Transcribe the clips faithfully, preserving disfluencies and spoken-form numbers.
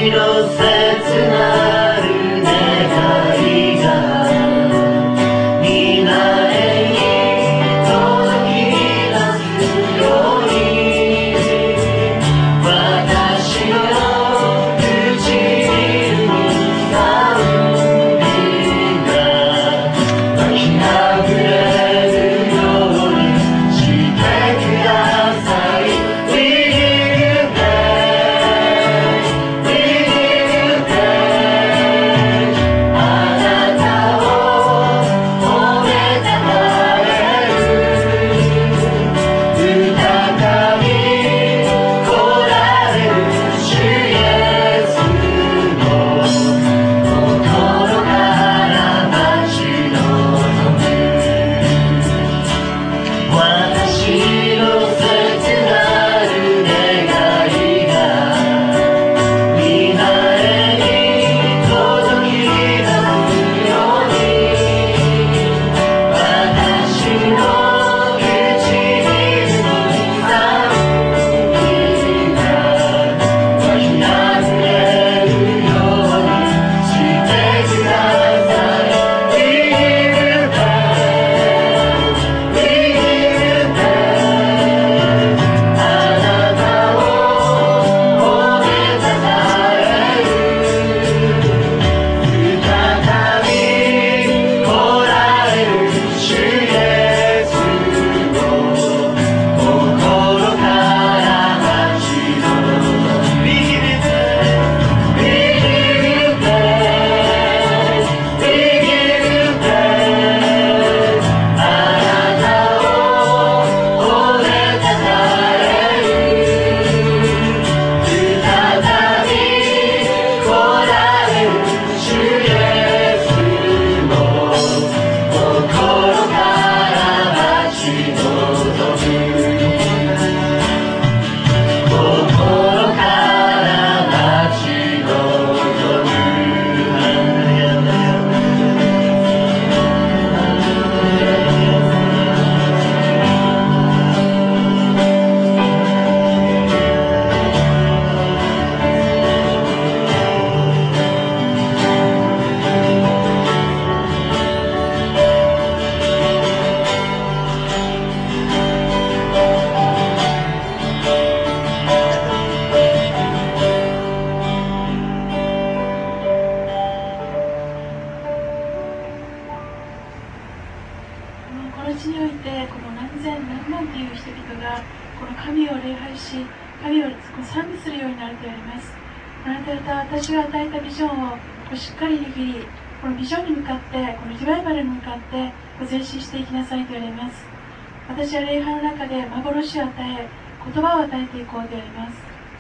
私は礼拝の中で幻を与え、言葉を与えていこうであります。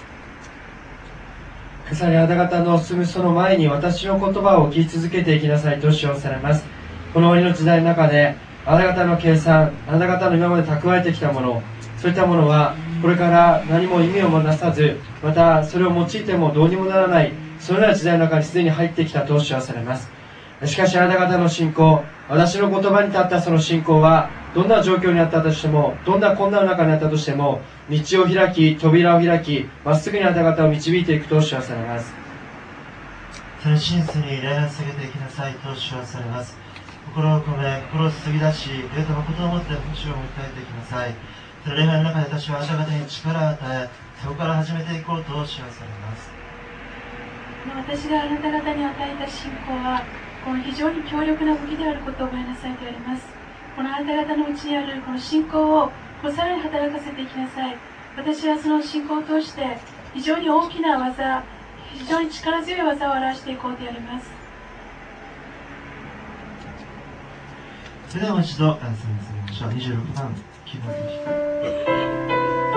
今朝にあなた方の進むその前に私の言葉を聞き続けていきなさいと主張されます。この終わりの時代の中であなた方の計算、あなた方の今まで蓄えてきたもの、そういったものはこれから何も意味をもなさず、またそれを用いてもどうにもならない、そのような時代の中にすでに入ってきたと主張されます。しかしあなた方の信仰、私の言葉に立ったその信仰はどんな状況にあったとしても、どんな困難の中にあったとしても、道を開き、扉を開き、まっすぐにあなた方を導いていくと主張されます。 その真実に礼を捧げていきなさいと主張されます。心を込め、心を注ぎ出し、霊と誠を持って主を訴えていきなさい。その礼拝の中で私はあなた方に力を与え、そこから始めていこうと主張されます。 私があなた方に与えた信仰は、この非常に強力な武器であることを覚えなさいとあります。このあなた方のうちにあるこの信仰をこうさらに働かせていきなさい。私はその信仰を通して非常に大きな技、非常に力強い技を表していこうとあります。 それではもう一度ダンスに進みましょう。にじゅうろくばんキーボード弾く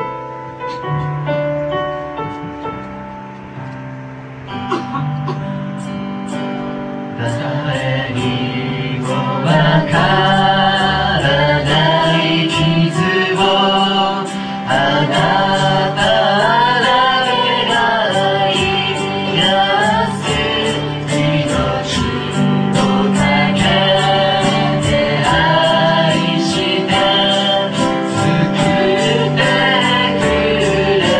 誰にもわからない傷をあなただけが癒す命をかけて愛して救ってくれ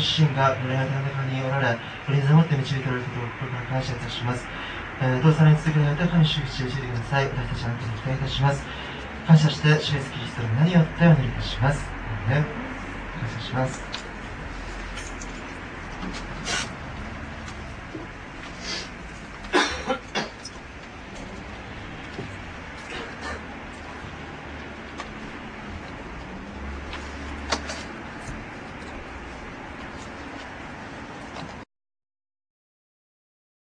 自身がこの礼拝の中におられ、これに守って導いておられることを心から感謝いたします。えー、どうぞさらに続けて豊かに主を教えてください。私たちはあなたに期待いたします。感謝して主イエスキリストの名によってお祈りいたします。アーメン。感謝します。